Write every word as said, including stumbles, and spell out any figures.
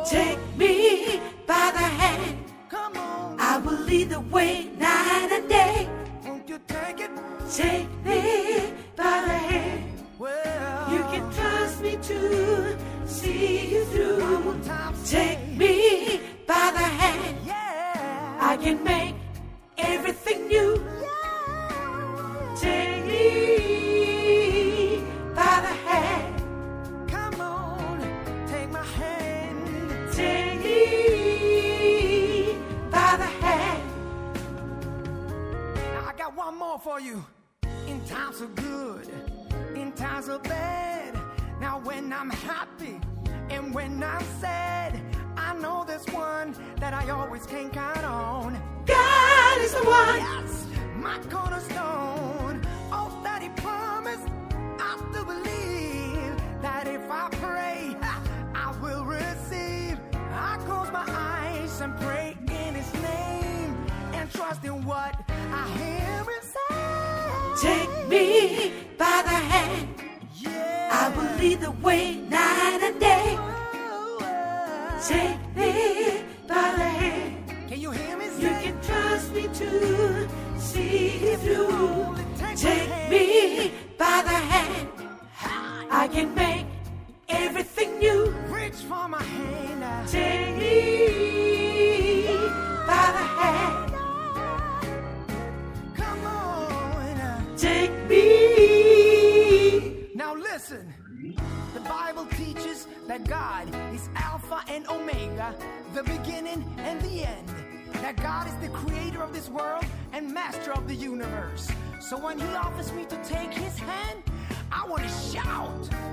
Take me by the hand. Come on. I will lead the way night and day. Won't you take it? Take me by the hand. Well, You can trust me to see you through. one more time, Take say, me by the hand. yeah. I can make everything new. Take me by the hand. Come on, take my hand. Take me by the hand. Now I got one more for you. In times of good, in times of bad. Now when I'm happy and when I'm sad, I know there's one that I always can count on. God is the one. Yes, my cornerstone. All that he promised, I still believe that if I pray, I will receive. I close my eyes and pray in his name and trust in what I hear him say. Take me by the hand. Yeah. I will lead the way night and day. Take me by the hand. Can you hear me say? You can trust me to see you through. Take me by the hand. I can make everything new. Reach for my hand. now. Take me by the hand. Come on. Take me. Now listen. The Bible teaches that God is Alpha and Omega, the beginning and the end. That God is the creator of this world and master of the universe. So when he offers me to take his hand, I want to shout.